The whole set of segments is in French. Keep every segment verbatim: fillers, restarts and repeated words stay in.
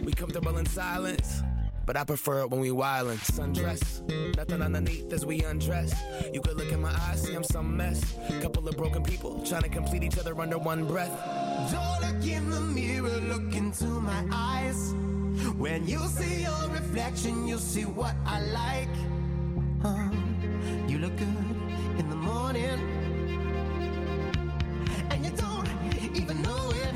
We comfortable in silence, but I prefer it when we wildin'. Sundress, nothing underneath as we undress. You could look in my eyes, see I'm some mess. Couple of broken people trying to complete each other under one breath. Don't look in the mirror, look into my eyes. When you see your reflection, you'll see what I like. uh, You look good in the morning, and you don't even know it.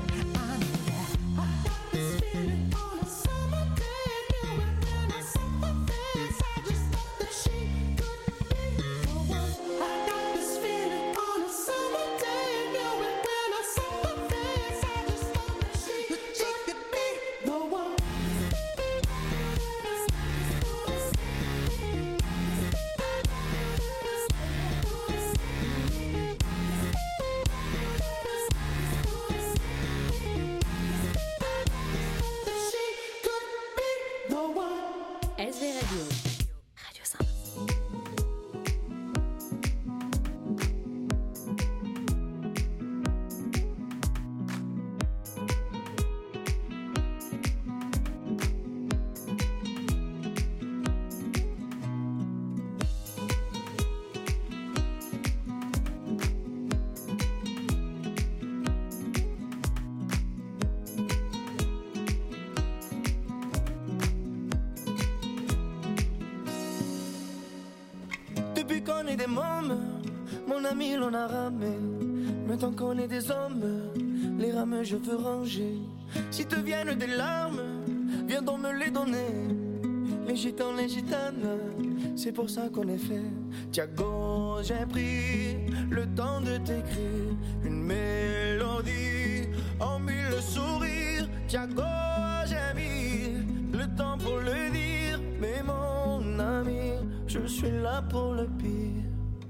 On a ramé, maintenant qu'on est des hommes, les rames je veux ranger. Si te viennent des larmes, viens donc me les donner. Les gitans, les gitanes, c'est pour ça qu'on est fait. Thiago, j'ai pris le temps de t'écrire une mélodie en mille sourires. Thiago, j'ai mis le temps pour le dire. Mais mon ami, je suis là pour le pire.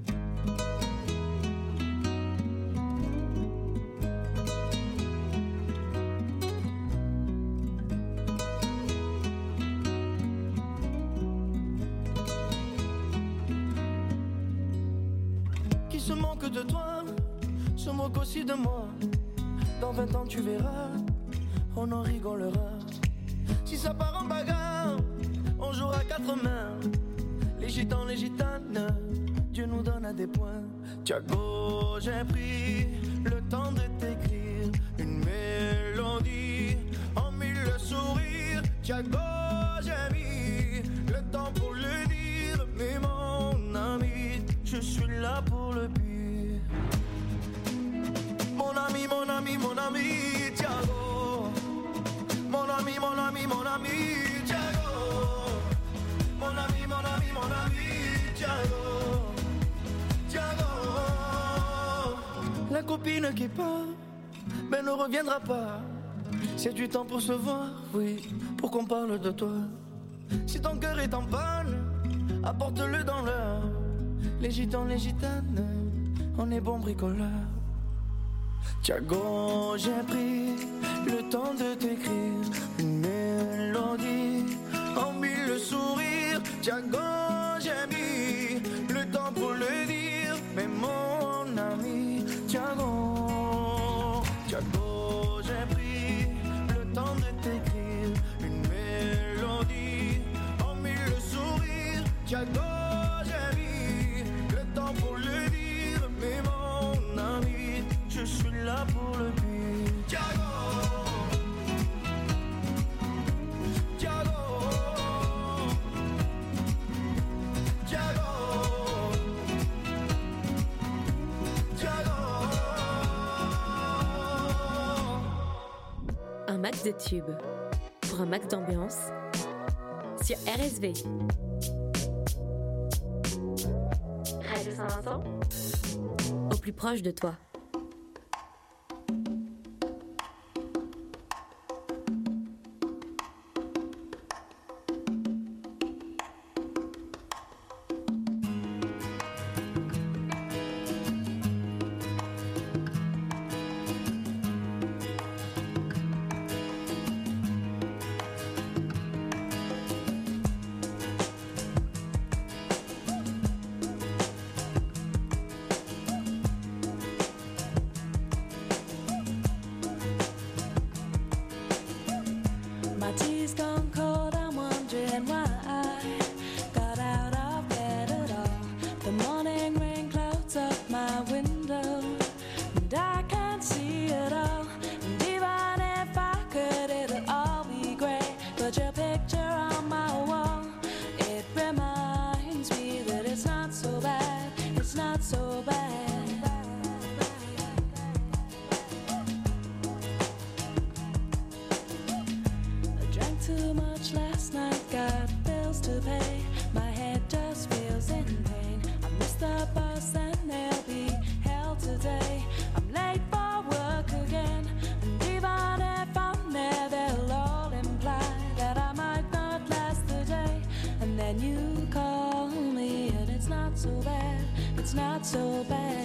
De toi, se moque aussi de moi. Dans vingt ans tu verras, on en rigolera. Si ça part en bagarre, on jouera quatre mains. Les gitans, les gitanes, Dieu nous donne à des points. Thiago, j'ai pris le temps de t'écrire une mélodie en mille sourires. Thiago, j'ai mis le temps pour le dire. Mais mon ami, je suis là pour le pire. Mon ami, mon ami, mon ami, Thiago. Mon ami, mon ami, mon ami, Thiago. Mon ami, mon ami, mon ami, Thiago. Thiago. La copine qui part, mais ne reviendra pas. C'est du temps pour se voir, oui, pour qu'on parle de toi. Si ton cœur est en panne, apporte-le dans l'heure. Les gitans, les gitanes, on est bons bricoleurs. Thiago, j'ai pris le temps de t'écrire une mélodie en mille sourires. Thiago, j'ai mis le temps pour le dire. Mais mon ami, Thiago, Thiago, j'ai pris le temps de t'écrire une mélodie en mille sourires. Thiago, j'ai mis le temps pour le dire. Mais mon ami, je suis là pour le pire. Thiago, Thiago, Thiago, Thiago. Un max de tubes pour un max d'ambiance sur R S V. Radio Saint-Vincent, au plus proche de toi. too much last night, got bills to pay. My head just feels in pain. I missed the bus and they'll be hell today. I'm late for work again, and even if I'm there, they'll all imply that I might not last the day. And then you call me, and it's not so bad, it's not so bad.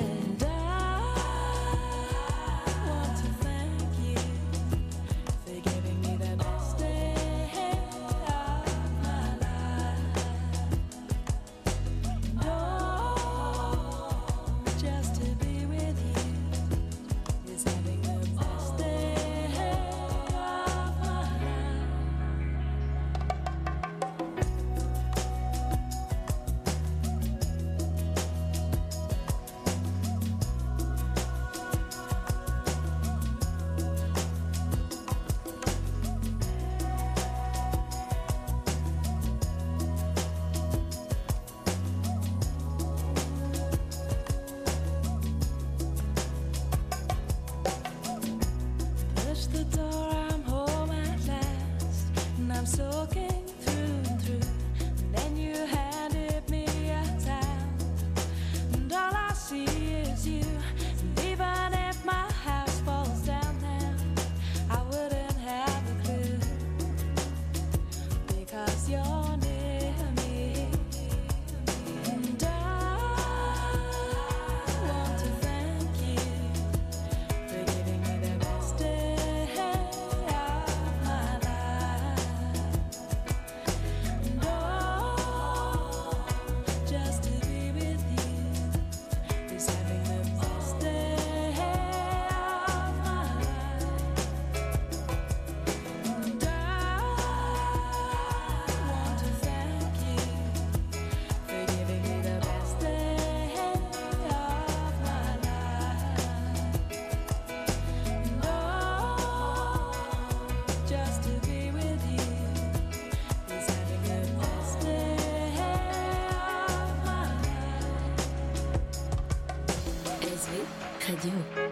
Radio.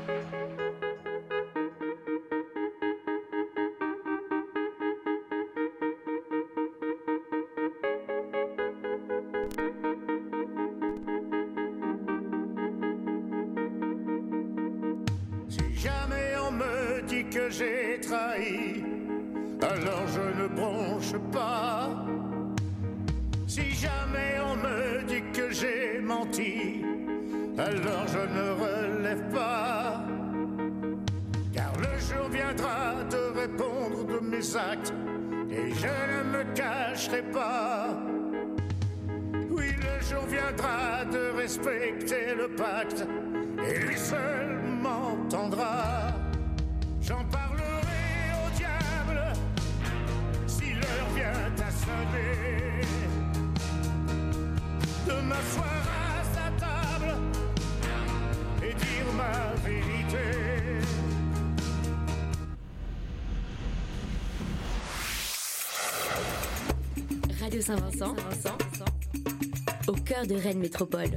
Si jamais on me dit que j'ai trahi, alors je ne bronche pas. Si jamais on me dit que j'ai menti, alors je ne relève pas. Car le jour viendra de répondre de mes actes, et je ne me cacherai pas. Oui, le jour viendra de respecter le pacte, et lui seul m'entendra. J'en parlerai au diable si l'heure vient à sonner, de m'asseoir à sa table et dire ma vérité. Radio Saint-Vincent, Saint-Vincent, au cœur de Rennes Métropole.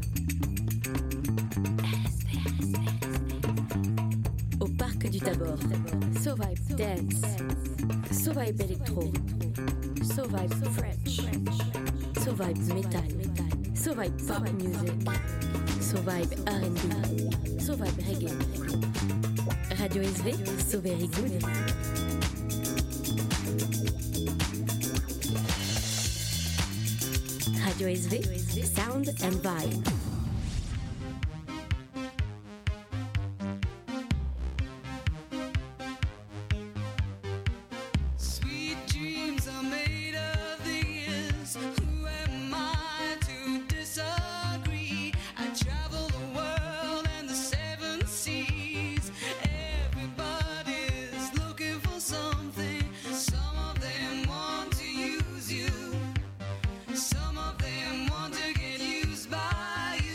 Au parc du Tabor. So Vibe Dance. So Vibe Electro. So Vibe French. So Vibe Metal. So Vibe Pop Music. So Vibe R and B. So Vibe Reggae. Radio S V, So Very Good. Radio S V, Sound and Vibe. Some of them want to get used by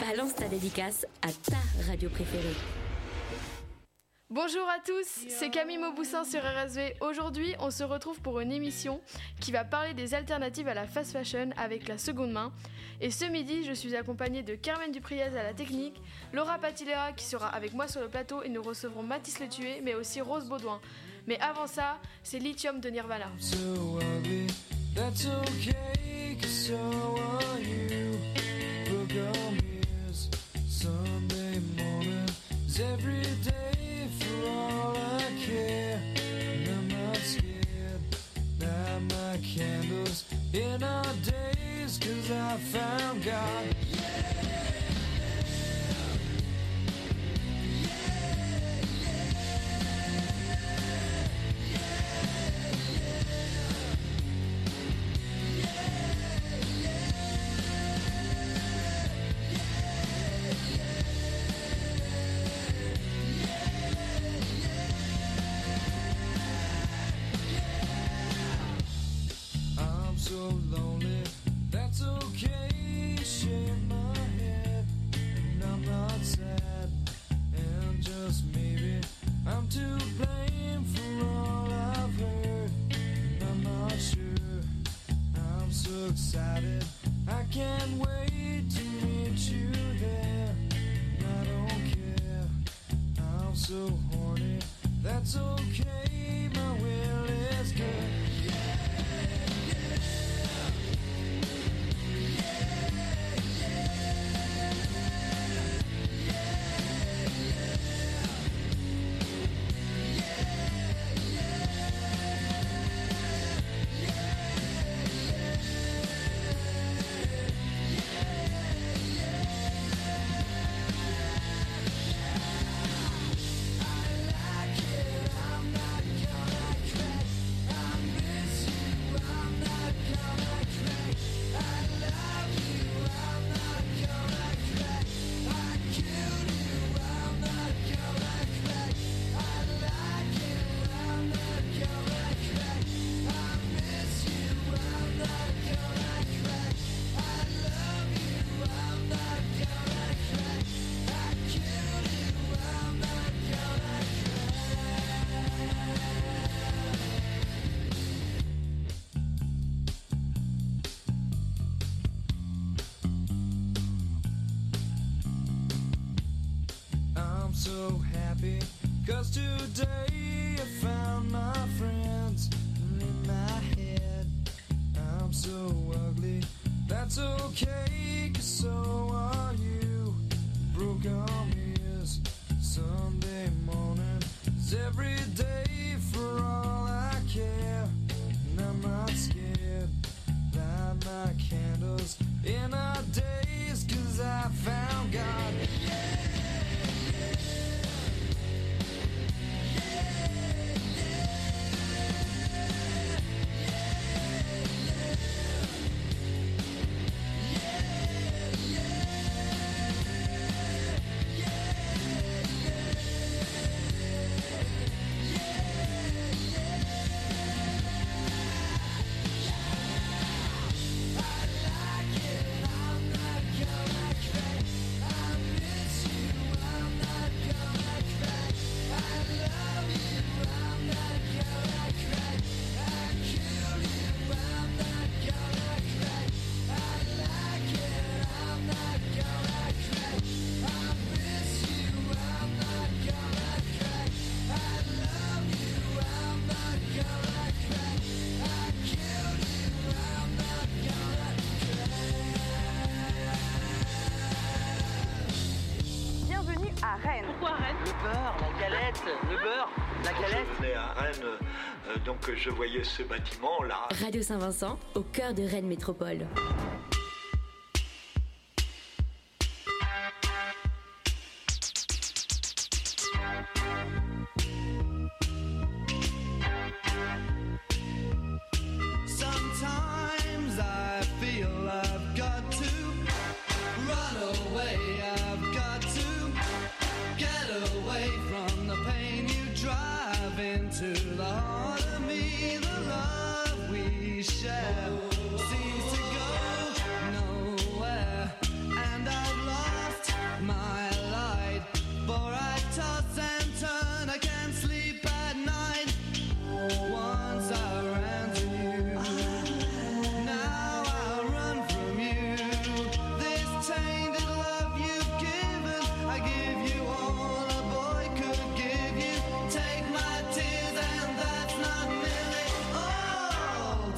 Balance ta dédicace à ta radio préférée. Bonjour à tous, c'est Camille Mauboussin sur R S V. Aujourd'hui, on se retrouve pour une émission qui va parler des alternatives à la fast fashion avec la seconde main. Et ce midi, je suis accompagnée de Carmen Dupriez à la technique, Laura Patilera qui sera avec moi sur le plateau et nous recevrons Mathis Le Tué, mais aussi Rose Baudouin. Mais avant ça, c'est Lithium de Nirvana. So ugly, that's okay, 'cause so are you. Book on ears, Sunday morning is every day for all I care. And I'm not scared, light my candles in our days, 'cause I found God. Yeah. So lonely, that's okay, shake my head, and I'm not sad, and just maybe I'm to blame for all I've heard, and I'm not sure, I'm so excited, I can't wait to meet you there, and I don't care, I'm so horny, that's okay, my will is good. So happy, 'cause today I found my friends in my head. I'm so ugly, that's okay, 'cause so are you. Broke arm ears, Sunday morning is every day for all I care. And I'm not scared, light my candles in our days, 'cause I found God. Yeah. À Rennes. Pourquoi Rennes? Le beurre, la galette, le beurre, la galette. Je venais à Rennes, euh, donc je voyais ce bâtiment là. Radio Saint-Vincent, au cœur de Rennes Métropole. Sometimes I feel I've got to run away. I've got to get away from the pain you drive into the heart of me. The love we share seems to go nowhere, and I've lost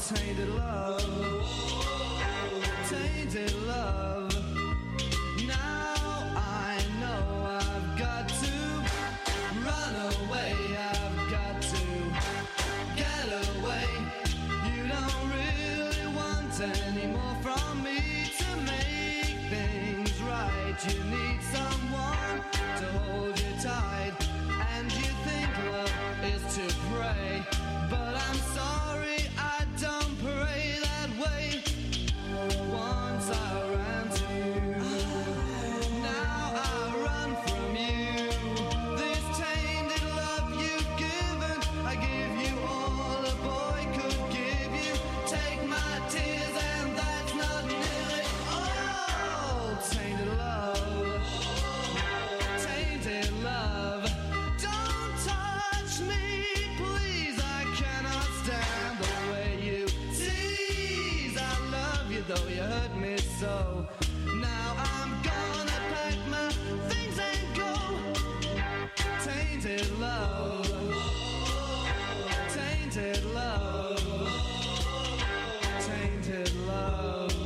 tainted love, tainted love. Now I know I've got to run away, I've got to get away. You don't really want any more from me to make things right. You need someone to hold you tight, and you think love is to pray, but I'm sorry, I don't pray that way. Once I ran to you, now I run from you. This tainted love you've given, I give you all a boy could give you. Take my tears and that's not nearly all. Tainted love, tainted love. Don't touch me, please, I cannot stand the way you tease. I love you though you hurt me so. Now I'm gonna pack my things and go. Tainted love, tainted love, tainted love,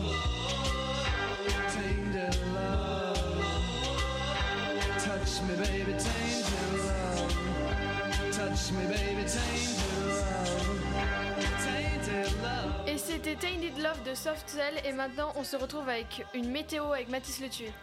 tainted love. Touch me baby, tainted love. Touch me baby, tainted love, tainted love. Et c'était Tainted Love de Soft Cell. Et maintenant, on se retrouve avec une météo avec Mathis Le Tué.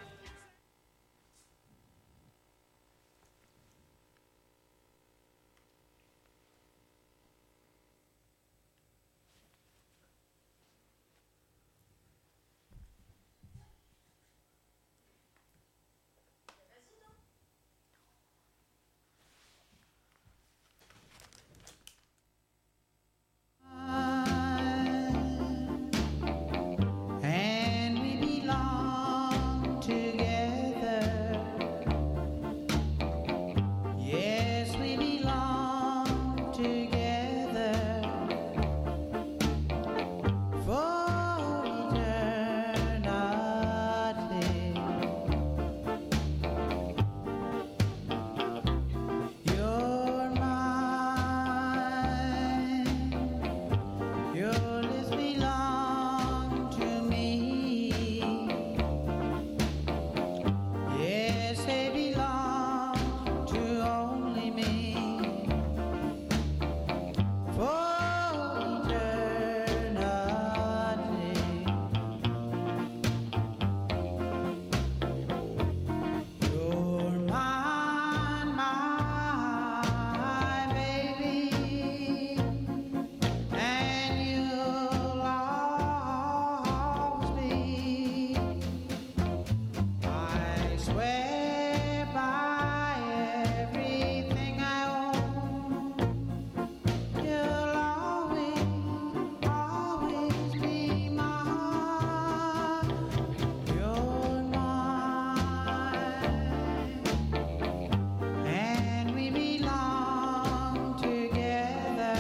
And we belong together. Yes, we belong together for eternity. You're mine. Your lips belong to me. Yes, they belong to only me. For eternity. You're mine, my baby, and you'll always be. I swear by everything I own, you'll always, always be mine. You're mine, and we belong together.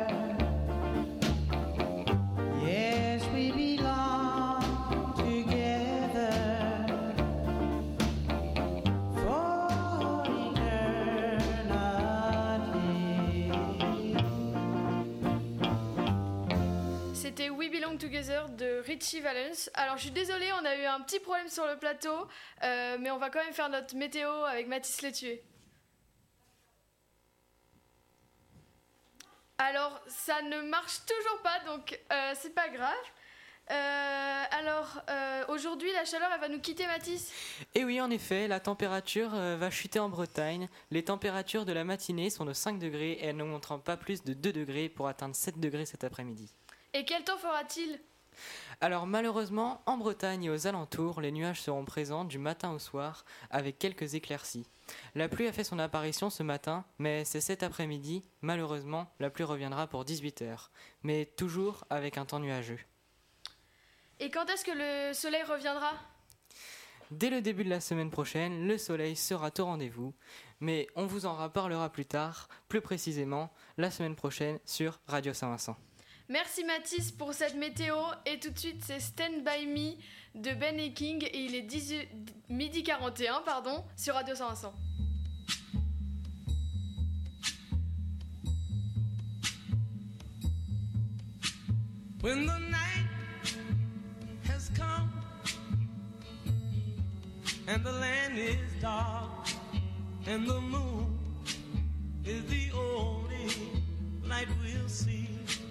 Yes, we belong together for eternity. C'était We Belong Together de Richie Valens. Alors je suis désolée, on a eu un petit problème sur le plateau, euh, mais on va quand même faire notre météo avec Mathis Le Tué. Alors ça ne marche toujours pas, donc euh, c'est pas grave. Euh, alors euh, aujourd'hui la chaleur elle va nous quitter, Mathis. Et oui, en effet, la température euh, va chuter en Bretagne. Les températures de la matinée sont de cinq degrés et elles ne monteront pas plus de deux degrés pour atteindre sept degrés cet après-midi. Et quel temps fera-t-il? Alors malheureusement, en Bretagne et aux alentours, les nuages seront présents du matin au soir avec quelques éclaircies. La pluie a fait son apparition ce matin, mais c'est cet après-midi, malheureusement, la pluie reviendra pour dix-huit heures, mais toujours avec un temps nuageux. Et quand est-ce que le soleil reviendra? Dès le début de la semaine prochaine, le soleil sera au rendez-vous, mais on vous en reparlera plus tard, plus précisément la semaine prochaine sur Radio Saint-Vincent. Merci Mathis pour cette météo, et tout de suite c'est Stand By Me de Ben et King et il est dix-huit midi quarante et un pardon, sur Radio Saint-Vincent. When the night has come and the land is dark and the moon is the only light we'll see.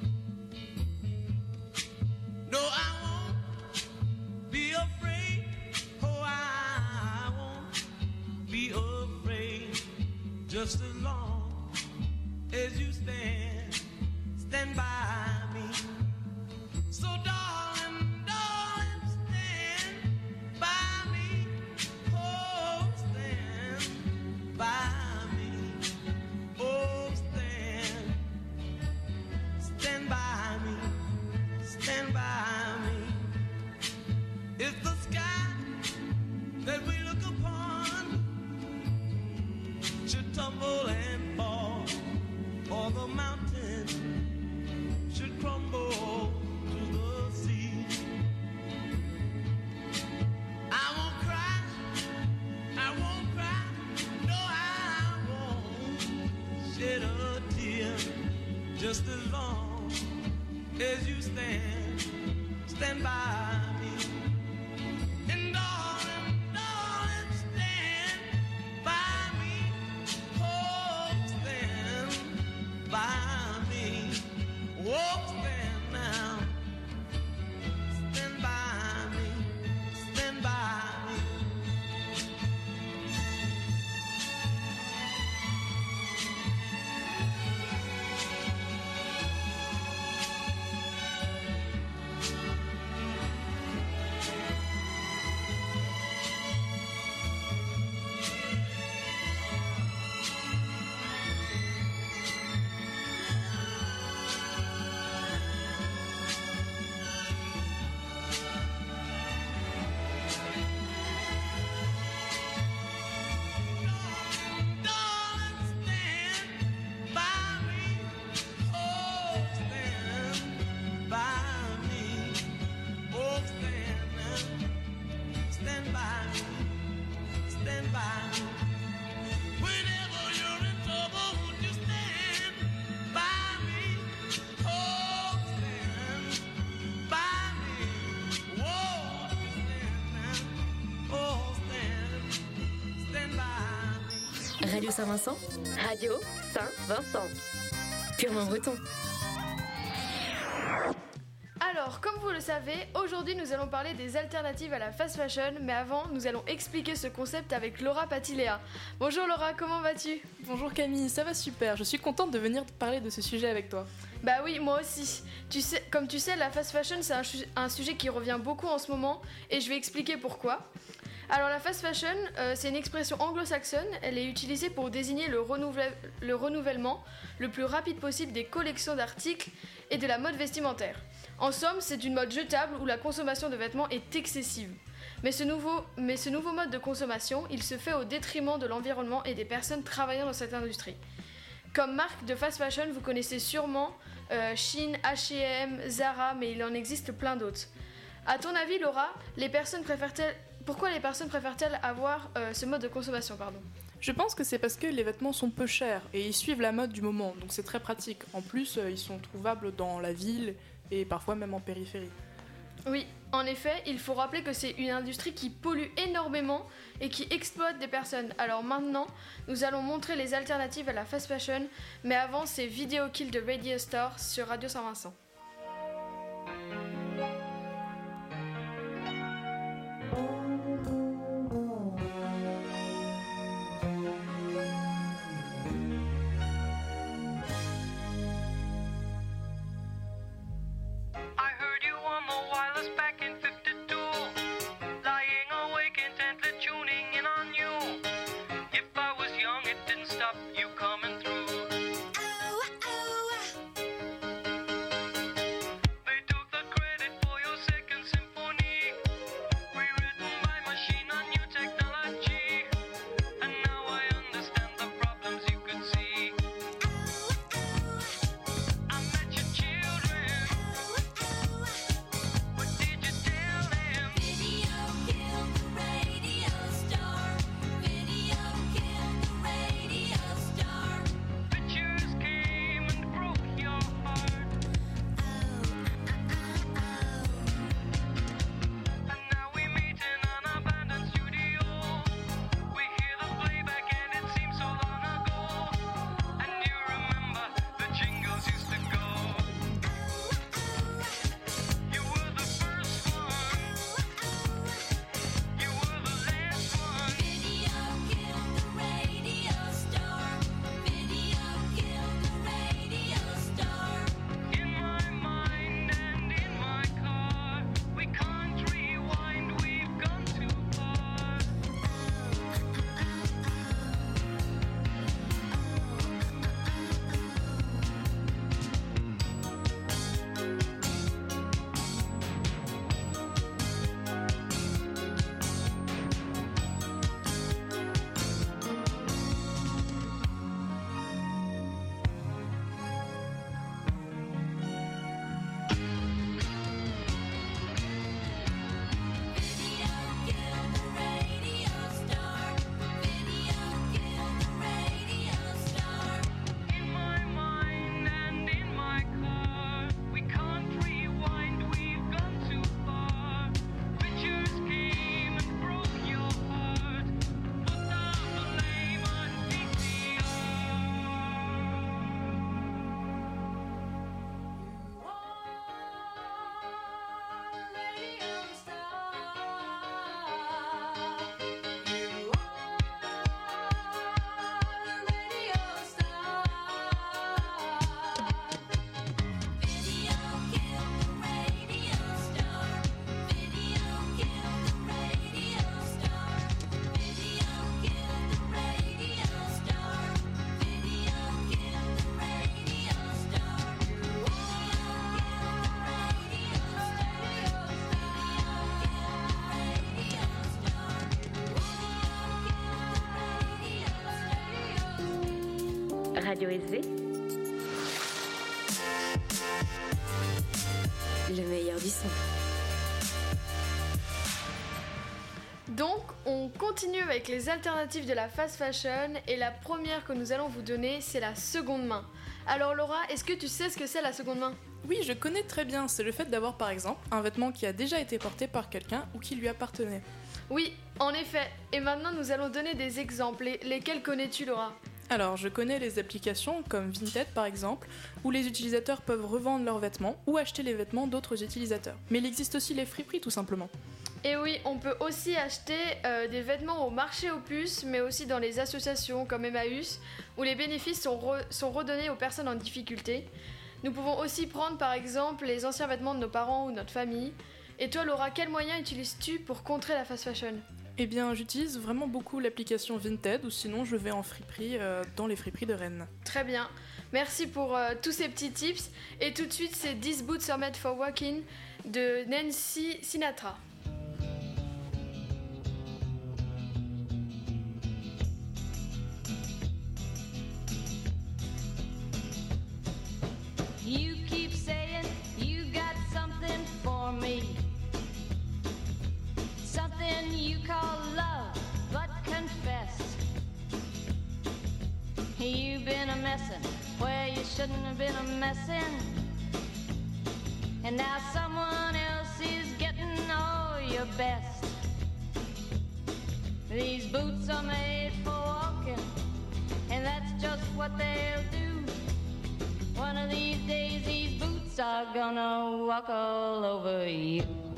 No, I won't be afraid. Oh, I won't be afraid. Just as long as you stand, stand by me. So darling, darling, stand by me. Oh, stand by me. Oh, stand, stand by me. Stand by me. It's the sky that we look upon should tumble and fall, or the mountain should crumble to the sea. I won't cry, I won't cry, no, I won't shed a tear. Just as long as you stand, stand by me. And darling, darling, stand by me. Oh, stand by me. Oh, stand now. Stand by me. Stand by me. Radio Saint-Vincent. Radio Saint-Vincent. Purement breton. Alors, comme vous le savez, aujourd'hui nous allons parler des alternatives à la fast fashion, mais avant, nous allons expliquer ce concept avec Laura Patiléa. Bonjour Laura, comment vas-tu ? Bonjour Camille, ça va super, je suis contente de venir parler de ce sujet avec toi. Bah oui, moi aussi. Tu sais, comme tu sais, la fast fashion, c'est un, un sujet qui revient beaucoup en ce moment, et je vais expliquer pourquoi. Alors la fast fashion, euh, c'est une expression anglo-saxonne, elle est utilisée pour désigner le, renouvel- le renouvellement le plus rapide possible des collections d'articles et de la mode vestimentaire. En somme, c'est une mode jetable où la consommation de vêtements est excessive. Mais ce, nouveau, mais ce nouveau mode de consommation, il se fait au détriment de l'environnement et des personnes travaillant dans cette industrie. Comme marque de fast fashion, vous connaissez sûrement euh, Shein, H et M, Zara, mais il en existe plein d'autres. À ton avis, Laura, les personnes préfèrent-elles, pourquoi les personnes préfèrent-elles avoir euh, ce mode de consommation, pardon ? Je pense que c'est parce que les vêtements sont peu chers et ils suivent la mode du moment, donc c'est très pratique. En plus, euh, ils sont trouvables dans la ville et parfois même en périphérie. Oui, en effet, il faut rappeler que c'est une industrie qui pollue énormément et qui exploite des personnes. Alors maintenant, nous allons montrer les alternatives à la fast fashion, mais avant, c'est Video Kill de Radio Star sur Radio Saint-Vincent. You coming through. Oh, oh. Radio S V. Le meilleur du son. Donc, on continue avec les alternatives de la fast fashion et la première que nous allons vous donner, c'est la seconde main. Alors Laura, est-ce que tu sais ce que c'est la seconde main ? Oui, je connais très bien. C'est le fait d'avoir par exemple un vêtement qui a déjà été porté par quelqu'un ou qui lui appartenait. Oui, en effet. Et maintenant, nous allons donner des exemples. Les- Lesquels connais-tu, Laura ? Alors, je connais les applications comme Vinted par exemple, où les utilisateurs peuvent revendre leurs vêtements ou acheter les vêtements d'autres utilisateurs. Mais il existe aussi les friperies tout simplement. Et oui, on peut aussi acheter euh, des vêtements au marché aux puces, mais aussi dans les associations comme Emmaüs, où les bénéfices sont, re- sont redonnés aux personnes en difficulté. Nous pouvons aussi prendre par exemple les anciens vêtements de nos parents ou de notre famille. Et toi Laura, quels moyens utilises-tu pour contrer la fast fashion ? Eh bien, j'utilise vraiment beaucoup l'application Vinted ou sinon je vais en friperie euh, dans les friperies de Rennes. Très bien, merci pour euh, tous ces petits tips. Et tout de suite, c'est These Boots Are Made for Walking de Nancy Sinatra. You keep saying you got something for me, something you call love, but confess you've been a messin' where you shouldn't have been a messin', and now someone else is getting all your best. These boots are made for walking, and that's just what they'll do. One of these days these boots are gonna walk all over you.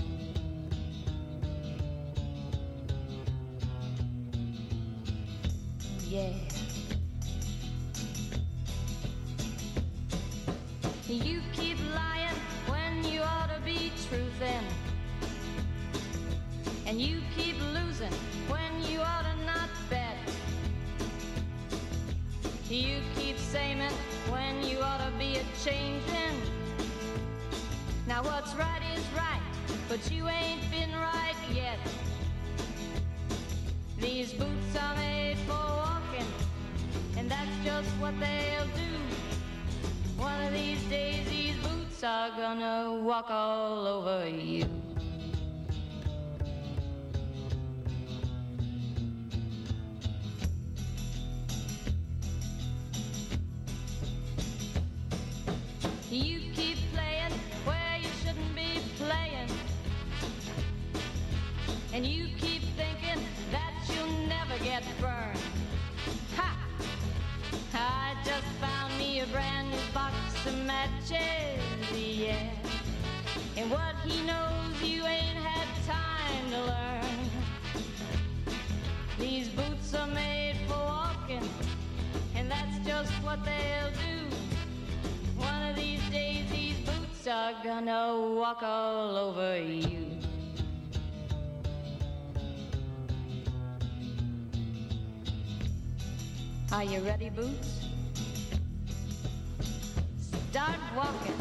Yeah. You keep lying when you ought to be truthin', and you keep losing when you ought to not bet. You keep saying when you ought to be a-changin'. Now what's right is right, but you ain't been right yet. These boots are made for walking, and that's just what they'll do. One of these days these boots are gonna walk all over you. You keep playing where you shouldn't be playing, and you keep thinking that you'll never get burned. Ha! I just found me a brand new box of matches, yeah. And what he knows you ain't had time to learn. These boots are made for walking, and that's just what they'll do. One of these days these boots are gonna walk all over you. Are you ready, Boots? Start walking.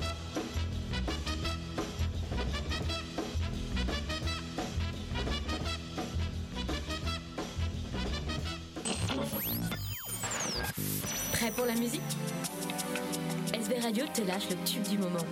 Prêt pour la musique ? S V Radio te lâche le tube du moment.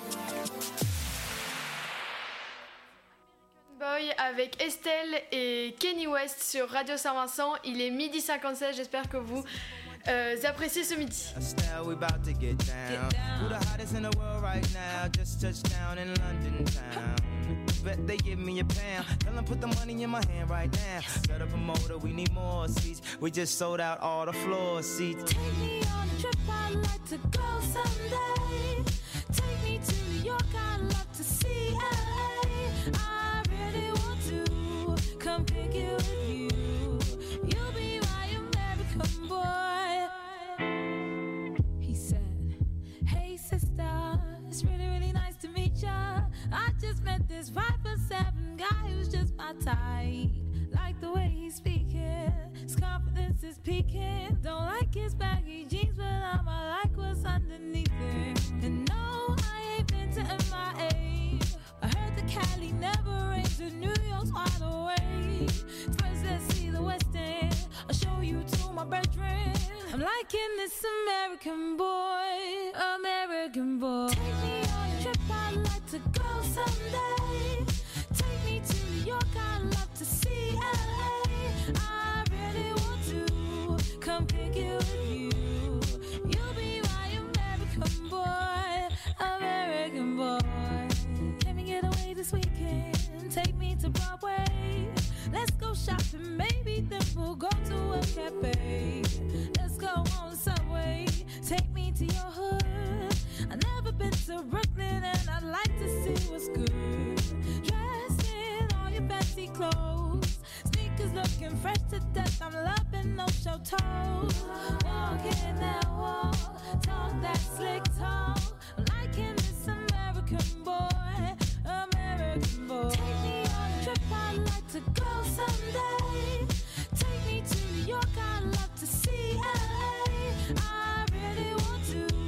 Boy avec Estelle et Kenny West sur Radio Saint-Vincent. Il est midi cinquante-sept, j'espère que vous euh, appréciez ce midi. Now we about to get down. Who the hottest in the world right now? Just touched down in London town. Bet they give me a pound. Tell them put the money in my hand right now. Set up a motor, we need more seats. We just sold out all the floor seats. Take me on a trip, I'd like to go someday. Take me to New York, I'd love to see L A. I really want to come pick you with you. You'll be my American boy. He said, hey sister, it's really, really nice to meet ya. I just met this five foot seven guy who's just my type. Like the way he's speaking, his confidence is peaking. Don't like his baggy jeans, but I'ma like what's underneath it. And no, I ain't been to M I A. I heard the Cali never rains, and New York's wide awake. First let's see the West End, I'll show you to my bedroom. I'm like liking this American boy, American boy. Take me on a trip, I'd like to go someday. Take me to New York, I'd love to see L A. I really want to come pick you with you. You'll be my American boy, American boy. Can we get away this weekend? Take me to Broadway. Let's go shopping, maybe then we'll go to a cafe. Let's go on Subway, take me to your hood. I've never been to Brooklyn and I'd like to see what's good. Dressed in all your fancy clothes, sneakers looking fresh to death. I'm loving those show toes. Walking that walk, talk that slick talk. I'm liking this American boy, American boy. Take me on a trip, I'd like to go someday. Take me to New York, I'd love to see L A. I really want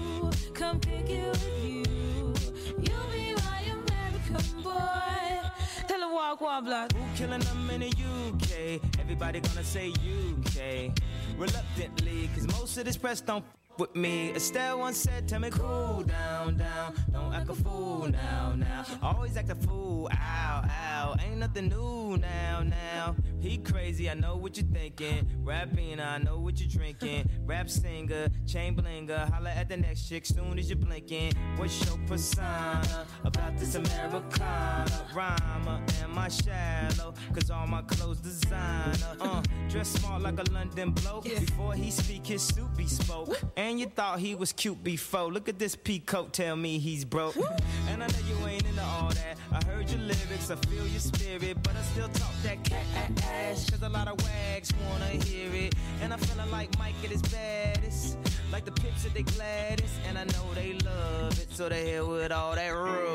to come pick you with you. You'll be my American boy. Tell her walk, walk, block. Who killing them in the U K? Everybody gonna say U K. Reluctantly, cause most of this press don't f- with me. Estelle once said, tell me cool down, down. Don't act a fool now, now. Always act a fool, ow, ow. Ain't nothing new now, now. He crazy, I know what you're thinking. Rapping, I know what you're drinking. Rap singer, chain blinger. Holla at the next chick soon as you're blinking. What's your persona about this Americana? Rhymer, am I shallow? Cause all my clothes designer. Uh, dress smart like a London bloke. Before he speak, his suit be spoke. And you thought he was cute before. Look at this peacoat, tell me he's broke. And I know you ain't into all that. I heard your lyrics, I feel your spirit. But I still talk that cat ass. Cause a lot of wags wanna hear it. And I'm feeling like Mike at his baddest. Like the pips at the gladdest. And I know they love it. So they hell with all that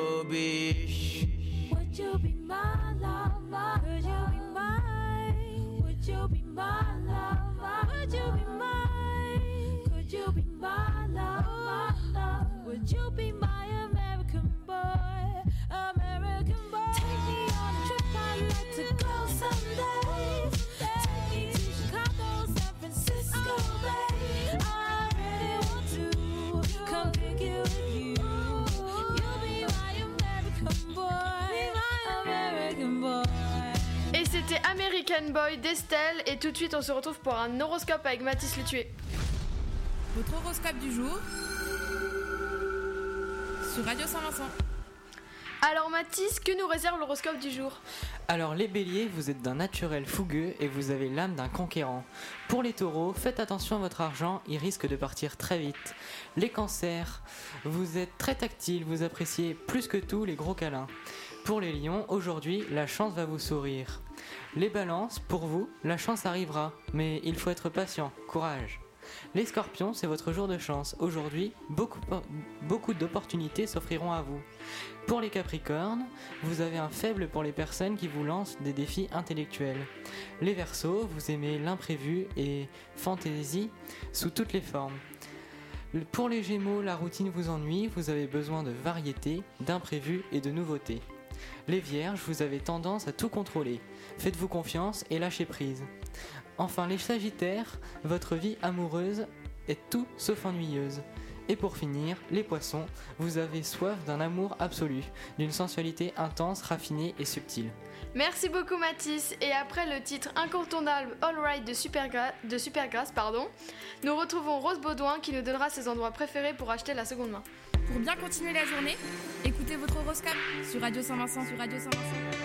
rubbish. Would you be my lover? Would you be mine? Would you be my lover? Would you be mine? Could you be my lover? Would you be my American boy? American boy. Take me on a trip, I'd like to go someday. Take me to Chicago, San Francisco, babe. I really want to come pick you with you. You'll be my American boy, American boy. Et c'était American Boy d'Estelle. Et tout de suite, on se retrouve pour un horoscope avec Mathis Le Tué. Votre horoscope du jour sur Radio Saint-Vincent. Alors Mathis, que nous réserve l'horoscope du jour? Alors les béliers, vous êtes d'un naturel fougueux et vous avez l'âme d'un conquérant. Pour les taureaux, faites attention à votre argent, il risque de partir très vite. Les cancers, vous êtes très tactile, vous appréciez plus que tout les gros câlins. Pour les lions, aujourd'hui, la chance va vous sourire. Les balances, pour vous, la chance arrivera, mais il faut être patient, courage. Les scorpions, c'est votre jour de chance. Aujourd'hui, beaucoup, beaucoup d'opportunités s'offriront à vous. Pour les capricornes, vous avez un faible pour les personnes qui vous lancent des défis intellectuels. Les verseaux, vous aimez l'imprévu et fantaisie sous toutes les formes. Pour les gémeaux, la routine vous ennuie, vous avez besoin de variété, d'imprévu et de nouveautés. Les vierges, vous avez tendance à tout contrôler. Faites-vous confiance et lâchez prise. Enfin, les sagittaires, votre vie amoureuse est tout sauf ennuyeuse. Et pour finir, les poissons, vous avez soif d'un amour absolu, d'une sensualité intense, raffinée et subtile. Merci beaucoup Mathis. Et après le titre incontournable All Right de, Supergra- de Supergrass, pardon, nous retrouvons Rose Baudouin qui nous donnera ses endroits préférés pour acheter la seconde main. Pour bien continuer la journée, écoutez votre horoscope sur Radio Saint-Vincent, sur Radio Saint-Vincent.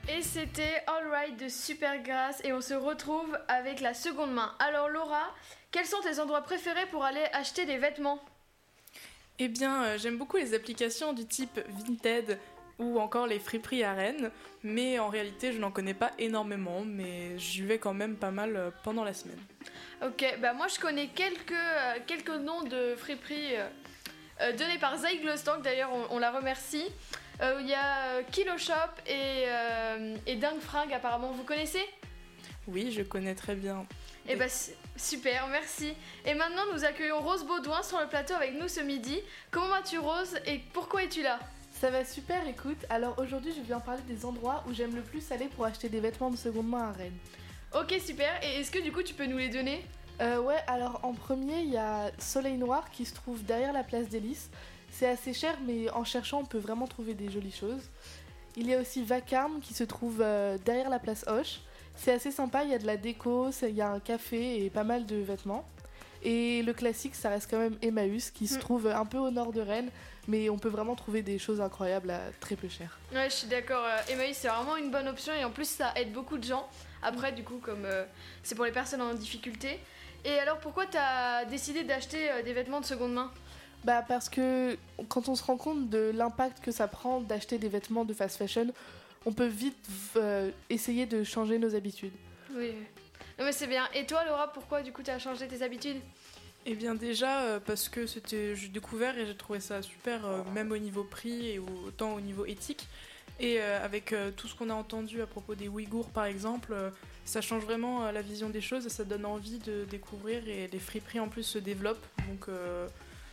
Et c'était All Right de Supergrass et on se retrouve avec la seconde main. Alors Laura, quels sont tes endroits préférés pour aller acheter des vêtements ? Eh bien, euh, j'aime beaucoup les applications du type Vinted ou encore les friperies à Rennes, mais en réalité, je n'en connais pas énormément, mais j'y vais quand même pas mal euh, pendant la semaine. Ok, bah moi je connais quelques, euh, quelques noms de friperies euh, euh, donnés par Zay Glostank, d'ailleurs on, on la remercie. Il euh, y a euh, Kilo Shop et, euh, et Dingue Fringue apparemment, vous connaissez ? Oui, je connais très bien. Eh bah super, merci. Et maintenant nous accueillons Rose Baudouin sur le plateau avec nous ce midi. Comment vas-tu Rose et pourquoi es-tu là ? Ça va super, écoute. Alors aujourd'hui je viens parler des endroits où j'aime le plus aller pour acheter des vêtements de seconde main à Rennes. Ok super, et est-ce que du coup tu peux nous les donner ? euh, Ouais, alors en premier il y a Soleil Noir qui se trouve derrière la place des Lys. C'est assez cher mais en cherchant on peut vraiment trouver des jolies choses. Il y a aussi Vacarme qui se trouve euh, derrière la place Hoche. C'est assez sympa, il y a de la déco, il y a un café et pas mal de vêtements. Et le classique ça reste quand même Emmaüs qui se mmh. trouve un peu au nord de Rennes. Mais on peut vraiment trouver des choses incroyables à très peu cher. Ouais, je suis d'accord. Euh, Emmaüs, c'est vraiment une bonne option. Et en plus, ça aide beaucoup de gens. Après, du coup, comme euh, c'est pour les personnes en difficulté. Et alors, pourquoi tu as décidé d'acheter euh, des vêtements de seconde main ? Bah parce que quand on se rend compte de l'impact que ça prend d'acheter des vêtements de fast fashion, on peut vite euh, essayer de changer nos habitudes. Oui, non mais c'est bien. Et toi, Laura, pourquoi du coup tu as changé tes habitudes ? Eh bien déjà euh, parce que c'était, j'ai découvert et j'ai trouvé ça super, euh, même au niveau prix et autant au niveau éthique. Et euh, avec euh, tout ce qu'on a entendu à propos des Ouïghours par exemple, euh, ça change vraiment euh, la vision des choses et ça donne envie de découvrir et les friperies en plus se développent. Donc euh,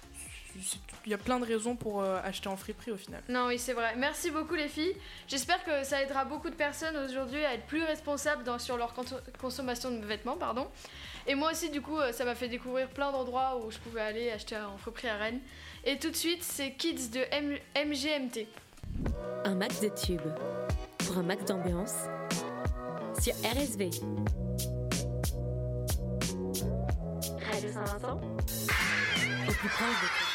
il y a plein de raisons pour euh, acheter en friperie au final. Non oui c'est vrai, merci beaucoup les filles. J'espère que ça aidera beaucoup de personnes aujourd'hui à être plus responsables dans, sur leur cons- consommation de vêtements. Pardon. Et moi aussi du coup ça m'a fait découvrir plein d'endroits où je pouvais aller acheter en friperie à Rennes. Et tout de suite c'est Kids de M- M G M T. Un max de tubes pour un max d'ambiance sur R S V. Radio Saint-Vincent au plus proche de toi.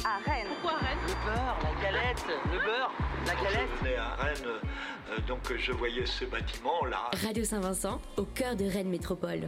à Rennes. Pourquoi Rennes? Le beurre, la galette, le beurre, la galette. Je venais à Rennes, euh, donc je voyais ce bâtiment là. Radio Saint-Vincent, au cœur de Rennes Métropole.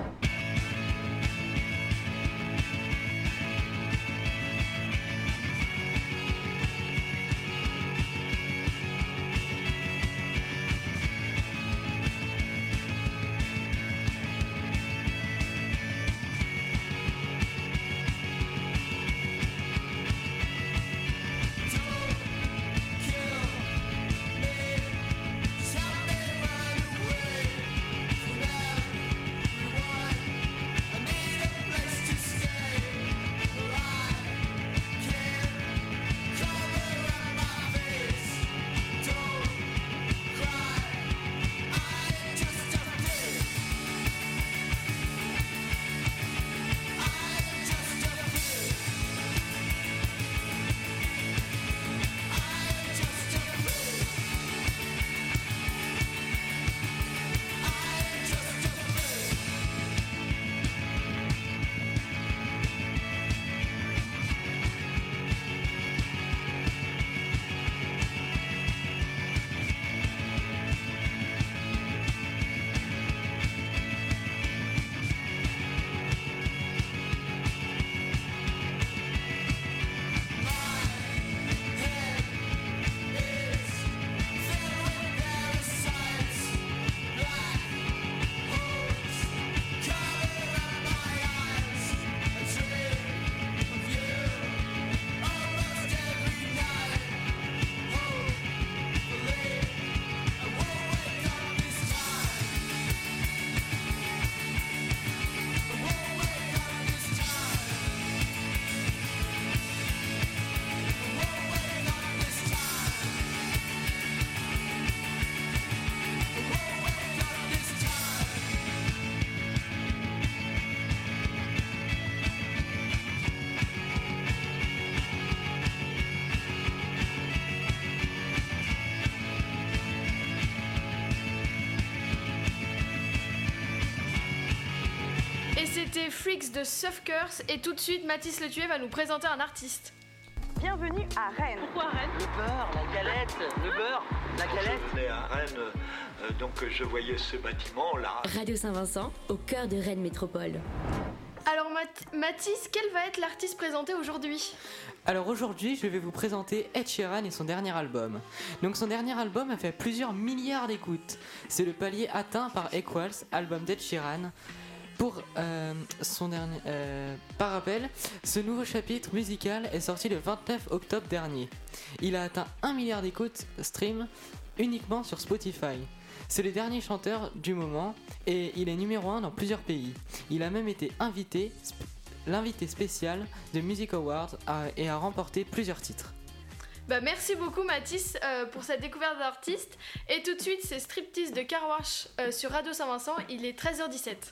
C'était Freaks de Suffkers et tout de suite Mathis Le Tué va nous présenter un artiste. Bienvenue à Rennes. Pourquoi Rennes? Le beurre, la galette, le beurre, la galette. Je venais à Rennes, euh, donc je voyais ce bâtiment là. Radio Saint-Vincent, au cœur de Rennes Métropole. Alors Math- Mathis, quel va être l'artiste présenté aujourd'hui? Alors aujourd'hui, je vais vous présenter Ed Sheeran et son dernier album. Donc son dernier album a fait plusieurs milliards d'écoutes. C'est le palier atteint par Equals, album d'Ed Sheeran. Pour euh, son dernier, euh, par rappel, ce nouveau chapitre musical est sorti le vingt-neuf octobre dernier. Il a atteint un milliard d'écoutes stream uniquement sur Spotify. C'est le dernier chanteur du moment et il est numéro un dans plusieurs pays. Il a même été invité, sp- l'invité spécial de Music Awards a, et a remporté plusieurs titres. Bah merci beaucoup Mathis euh, pour cette découverte d'artiste. Et tout de suite c'est Striptease de Car Wash euh, sur Radio Saint-Vincent, il est treize heures dix-sept.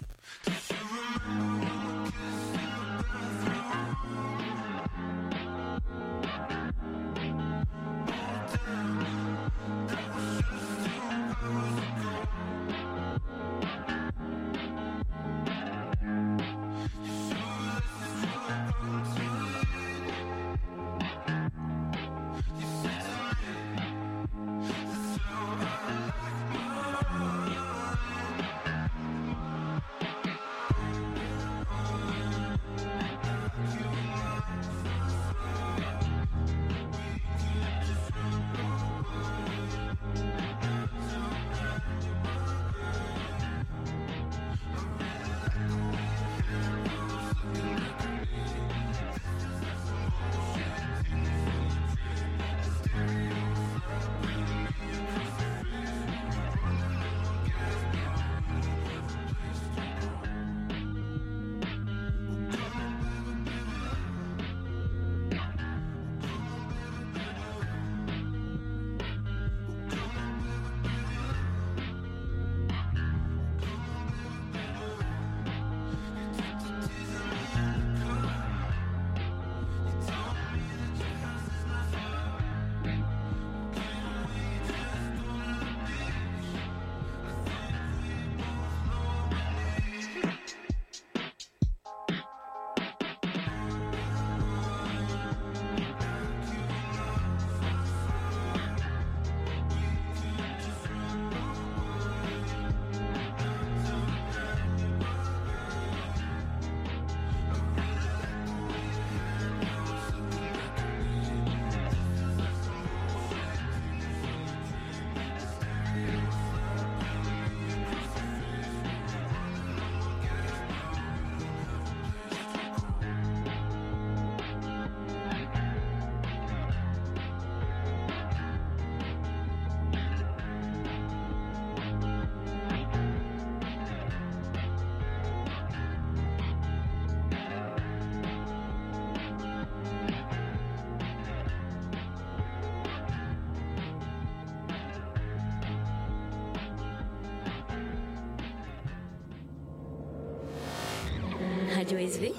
Radio S V.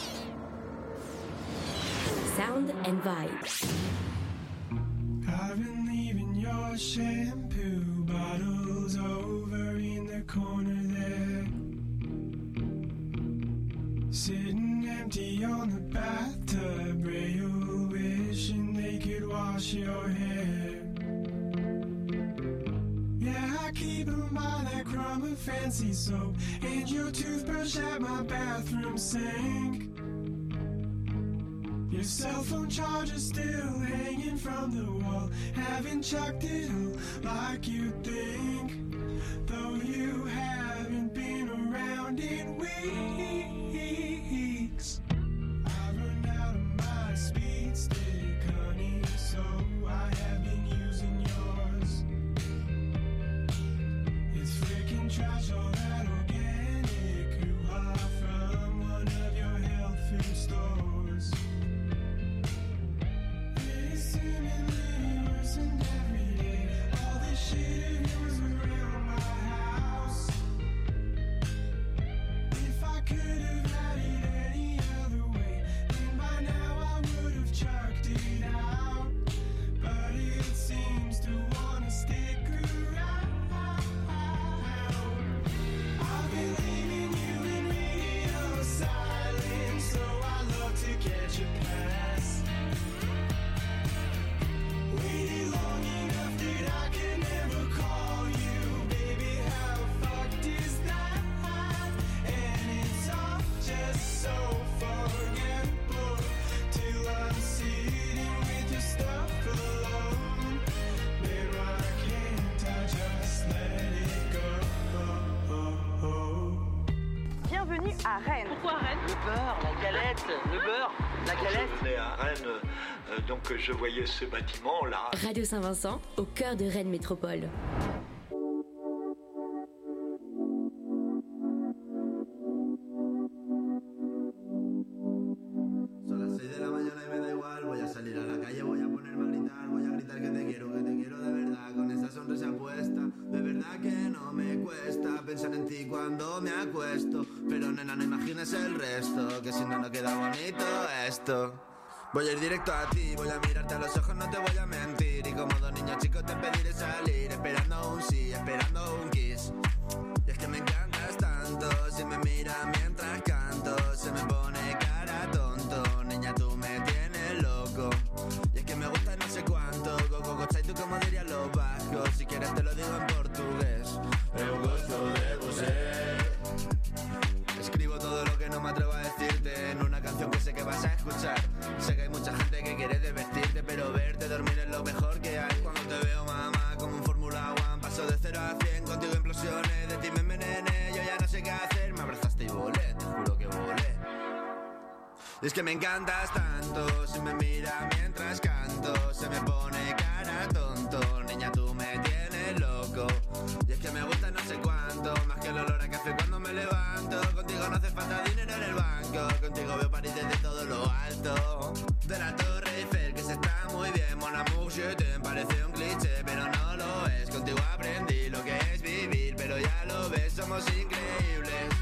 Sound and Vibe. I've been leaving your shampoo bottles over in the corner there, sitting empty on the bathtub rail, wishing they could wash your hair. Yeah, I keep them by that crumb of fancy soap, and your toothbrush at my bathroom sink. Your cell phone charger's still hanging from the wall, haven't chucked it all like you think, though you haven't been around in weeks. I've run out of my speed stick, honey, so I have been using yours. It's freaking trash, all that organic hoo-ha from one of your health food stores. Seemingly worse than every day. All this shit of yours around my house. If I could have had it any other way, then by now I would have chucked it out. But it seems to wanna stick around. I've been leaving you in radio silence, so I love to catch a pass. Waited long enough that I can never call you, baby, how fucked is that? And it's all just so forgettable, till I'm sitting with your stuff alone. Then why can't I just let it go? Bienvenue à Rennes. Pourquoi Rennes? Le beurre, la galette, le beurre, la galette. Je venais à Rennes, euh, donc je voyais ce bâtiment là. Radio Saint-Vincent, au cœur de Rennes Métropole. Son las seis de la mañana y me da igual. Voy a salir a la calle, voy a ponerme a gritar. Voy a gritar que te quiero, que te quiero de verdad. Con esa sonrisa puesta, de verdad que no me cuesta pensar en ti cuando me acuesto. Pero nena, no imagines el resto, que si no, no queda bonito esto. Voy a ir directo a ti, voy a mirarte a los ojos, no te voy a mentir. Y como dos niños chicos te pediré salir, esperando un sí, esperando un kiss. Y es que me encantas tanto, si me miras mientras canto, se me pone cara tonto. Niña, tú me tienes loco. Y es que me gusta no sé cuánto, go, go, go, chay, tú como dirías los vascos. Si quieres te lo digo en portugués. Eu gosto de você. Escribo todo lo que no me atrevo a decirte en una canción que sé que vas a escuchar. Sé que hay mucha gente que quiere desvestirte, pero verte dormir es lo mejor que hay. Cuando te veo, mamá, como en Fórmula One, paso de cero a cien, contigo implosiones, de ti me envenené, yo ya no sé qué hacer. Me abrazaste y volé, te juro que volé. Y es que me encantas tanto, si me miras mientras canto, se me pone cara tonto. Niña, tú me tienes loco. Y es que me gusta no sé cuánto, más que el olor a café cuando me levanto. Contigo no hace falta dinero en el banco, contigo veo París desde todo lo alto. De la Torre Eiffel, que se está muy bien, mon amour, je t'aime, parece un cliché, pero no lo es. Contigo aprendí lo que es vivir, pero ya lo ves, somos increíbles.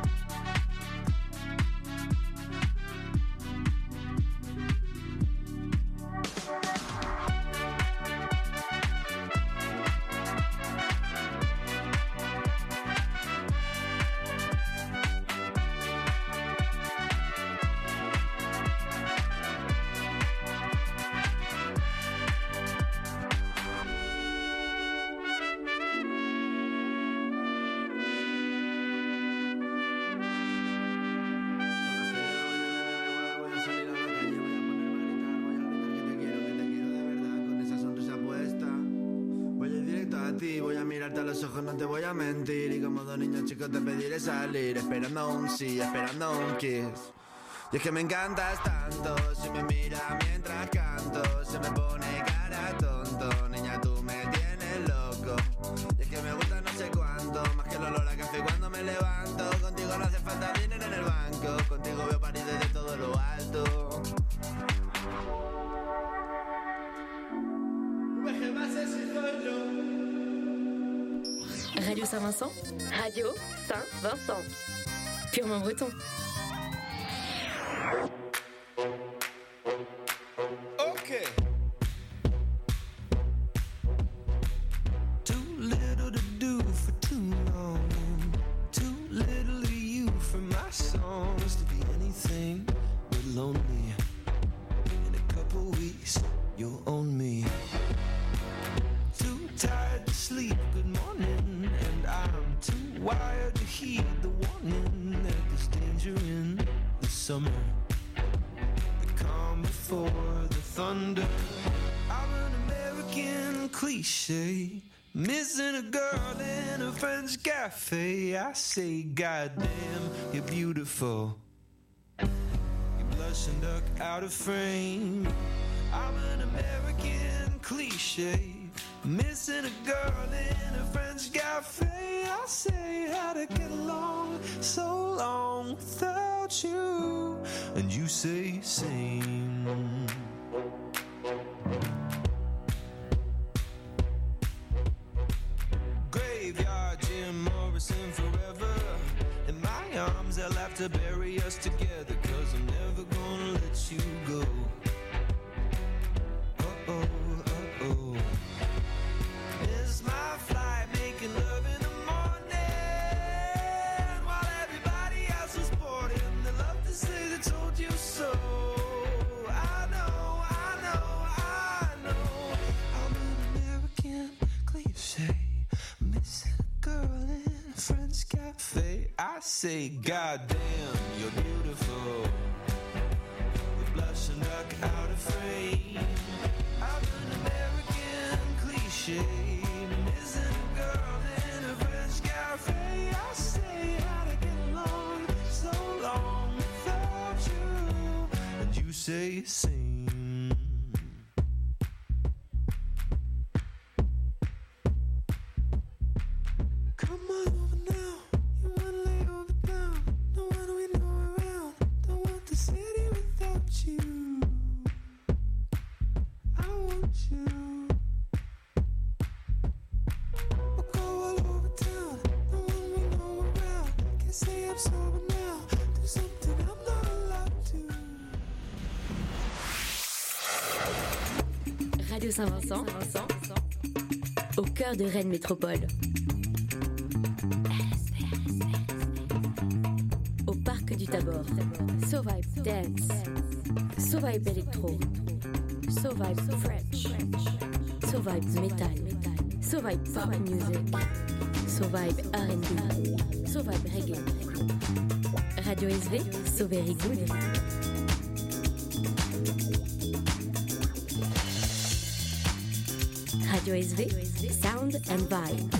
Voy a mirarte a los ojos, no te voy a mentir. Y como dos niños chicos te pediré salir, esperando un sí, esperando un kiss. Y es que me encantas tanto, si me miras mientras canto, se me pone cara tonto. Niña, tú me tienes loco. Y es que me gusta no sé cuánto, más que el olor a café cuando me levanto. Contigo no hace falta dinero en el banco, contigo veo París desde todo lo alto. Radio Saint-Vincent, Radio Saint-Vincent. Purement breton. days you'll own me. Too tired to sleep, good morning. And I'm too wired to heed the warning that there's danger in the summer. The calm before the thunder. I'm an American cliche, missing a girl in a French cafe. I say, goddamn, you're beautiful. You blush and duck out of frame. I'm an American cliche, missing a girl in a French cafe. I say, how to get along so long without you, and you say same. Graveyard Jim Morrison forever. In my arms they'll have to bury us together, 'cause I'm never gonna let you go. Uh-oh, uh-oh. Miss my flight, making love in the morning, while everybody else is boarding. They love to say they told you so. I know, I know, I know. I'm an American cliche, missing a girl in a French cafe. I say, goddamn, you're beautiful. The blush and duck out of frame. I'm an American cliche, missing a girl in a French cafe. I say, how to get along so long without you, and you say same. Come on over now, you wanna lay over down. No one we know around, don't want the city without you. I want you. We'll go all over town, no one we know around. Can't say I'm sober now, do something I'm not allowed to. Radio Saint-Vincent, au cœur de Rennes Métropole. Au parc du Tabor, So Vibe Dance, So Vibe Electro, So Vibe French, So Vibe Metal, So Vibe Pop Music, So Vibe R and B, So Vibe Reggae. Radio S V, So Very Good. Radio S V, Sound and Vibe.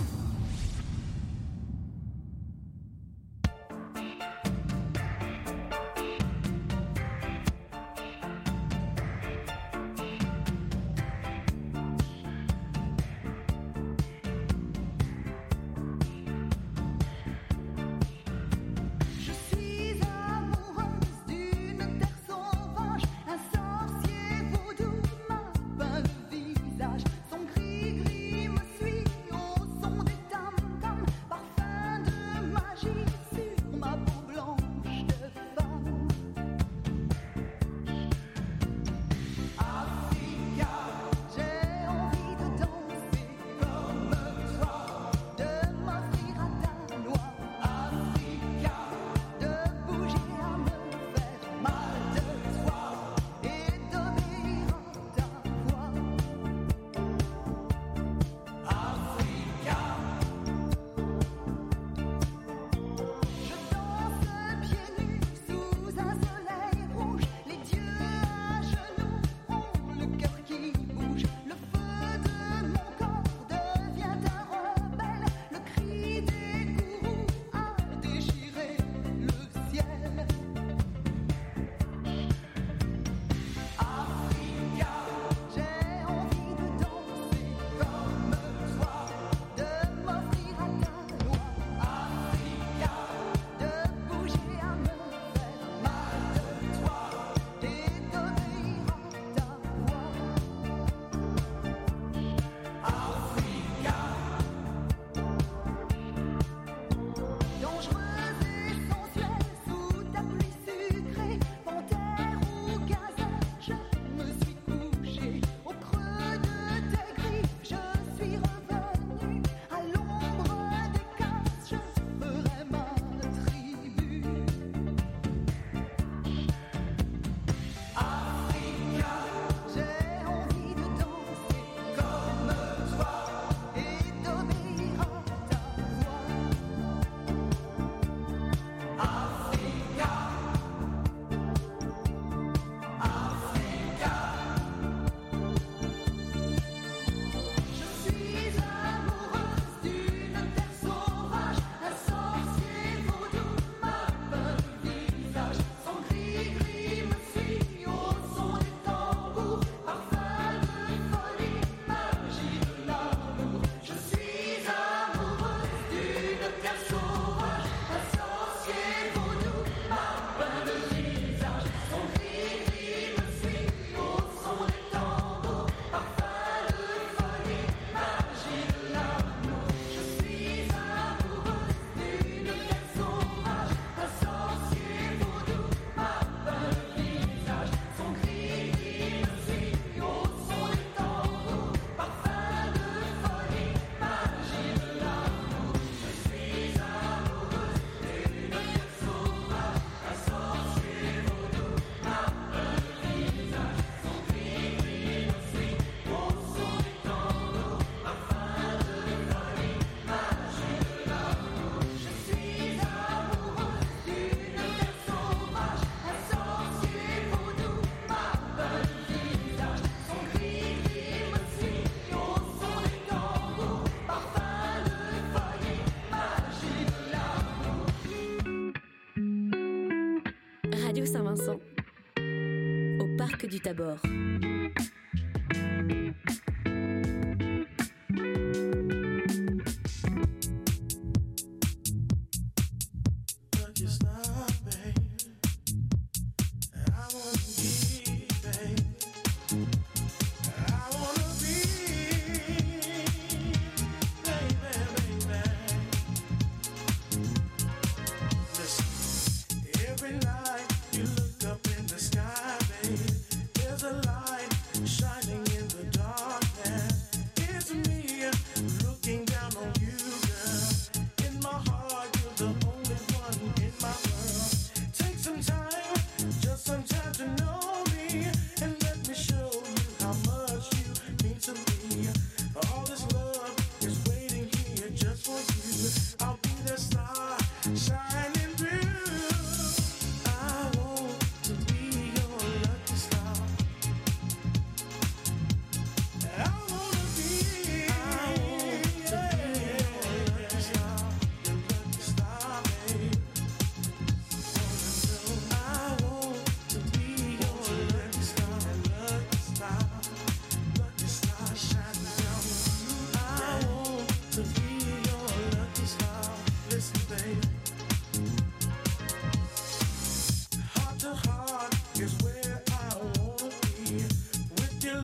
Tabor.